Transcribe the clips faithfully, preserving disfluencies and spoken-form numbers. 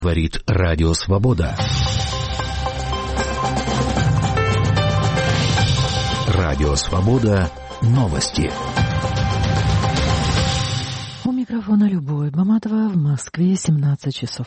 Говорит Радио Свобода. Радио Свобода. Новости. У микрофона Любовь Баматова. В Москве семнадцать часов.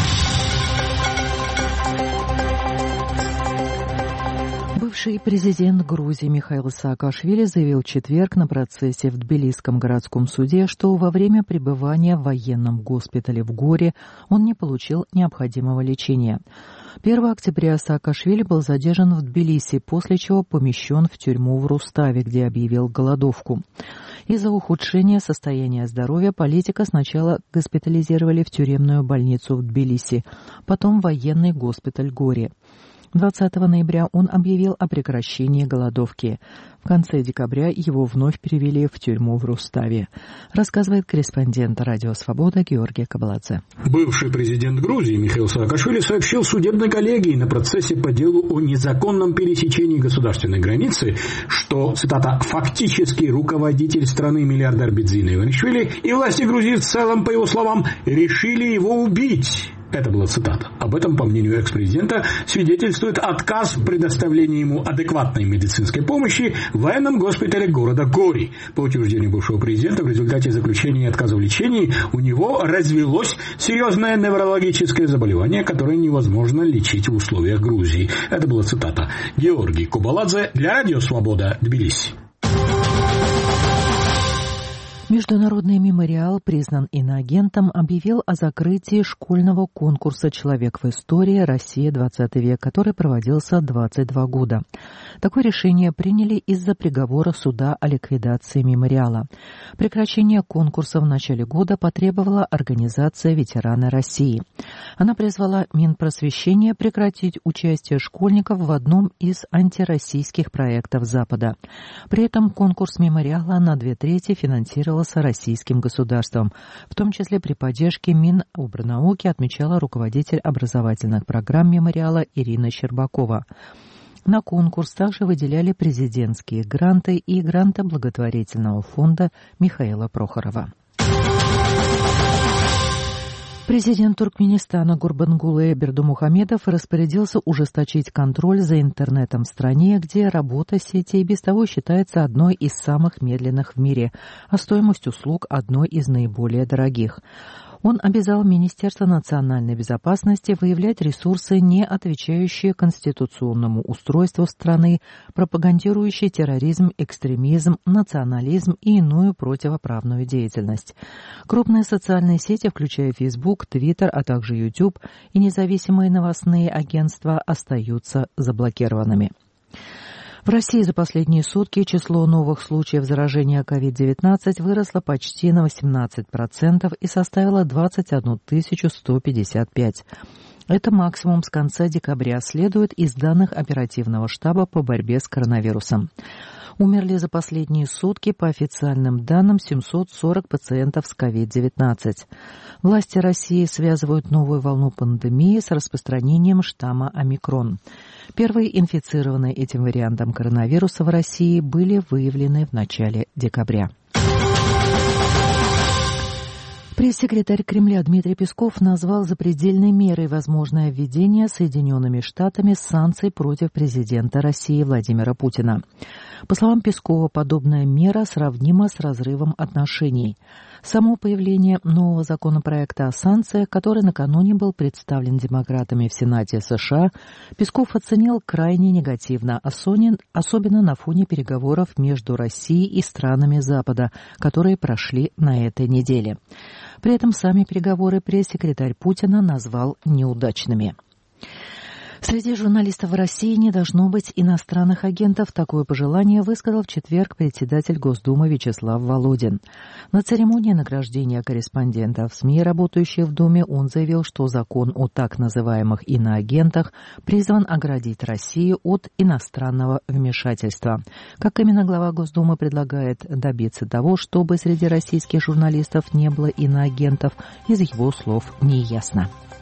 Бывший президент Грузии Михаил Саакашвили заявил в четверг на процессе в Тбилисском городском суде, что во время пребывания в военном госпитале в Горе он не получил необходимого лечения. первого октября Саакашвили был задержан в Тбилиси, после чего помещен в тюрьму в Руставе, где объявил голодовку. Из-за ухудшения состояния здоровья политика сначала госпитализировали в тюремную больницу в Тбилиси, потом в военный госпиталь Горе. двадцатого ноября он объявил о прекращении голодовки. В конце декабря его вновь перевели в тюрьму в Руставе, рассказывает корреспондент Радио Свобода Георгий Кабаладзе. Бывший президент Грузии Михаил Саакашвили сообщил судебной коллегии на процессе по делу о незаконном пересечении государственной границы, что, цитата, «фактически руководитель страны миллиардер Бидзина Иванишвили и власти Грузии в целом, по его словам, решили его убить». Это была цитата. Об этом, по мнению экс-президента, свидетельствует отказ в предоставлении ему адекватной медицинской помощи в военном госпитале города Гори. По утверждению бывшего президента, в результате заключения и отказа в лечении у него развелось серьезное неврологическое заболевание, которое невозможно лечить в условиях Грузии. Это была цитата. Георгий Кабаладзе для Радио Свобода, Тбилиси. Международный мемориал признан иноагентом, объявил о закрытии школьного конкурса «Человек в истории. Россия. двадцатый век», который проводился двадцать два года. Такое решение приняли из-за приговора суда о ликвидации мемориала. Прекращение конкурса в начале года потребовала организация «Ветераны России». Она призвала Минпросвещение прекратить участие школьников в одном из антироссийских проектов Запада. При этом конкурс мемориала на две трети финансировал российским государством, в том числе при поддержке Минобрнауки, отмечала руководитель образовательных программ мемориала Ирина Щербакова. На конкурс также выделяли президентские гранты и гранты благотворительного фонда Михаила Прохорова. Президент Туркменистана Гурбангулы Бердымухамедов распорядился ужесточить контроль за интернетом в стране, где работа сети без того считается одной из самых медленных в мире, а стоимость услуг одной из наиболее дорогих. Он обязал Министерство национальной безопасности выявлять ресурсы, не отвечающие конституционному устройству страны, пропагандирующие терроризм, экстремизм, национализм и иную противоправную деятельность. Крупные социальные сети, включая Facebook, Twitter, а также YouTube и независимые новостные агентства, остаются заблокированными. В России за последние сутки число новых случаев заражения ковид девятнадцать выросло почти на восемнадцать процентов и составило двадцать одну тысячу сто пятьдесят пять. Это максимум с конца декабря, следует из данных оперативного штаба по борьбе с коронавирусом. Умерли за последние сутки, по официальным данным, семьсот сорок пациентов с ковид девятнадцать. Власти России связывают новую волну пандемии с распространением штамма омикрон. Первые инфицированные этим вариантом коронавируса в России были выявлены в начале декабря. Пресс-секретарь Кремля Дмитрий Песков назвал запредельной мерой возможное введение Соединенными Штатами санкций против президента России Владимира Путина. По словам Пескова, подобная мера сравнима с разрывом отношений. Само появление нового законопроекта о санкциях, который накануне был представлен демократами в Сенате США, Песков оценил крайне негативно, особенно на фоне переговоров между Россией и странами Запада, которые прошли на этой неделе. При этом сами переговоры пресс-секретарь Путина назвал неудачными. Среди журналистов в России не должно быть иностранных агентов. Такое пожелание высказал в четверг председатель Госдумы Вячеслав Володин. На церемонии награждения корреспондентов СМИ, работающих в Думе, он заявил, что закон о так называемых иноагентах призван оградить Россию от иностранного вмешательства. Как именно глава Госдумы предлагает добиться того, чтобы среди российских журналистов не было иноагентов, из его слов не ясно.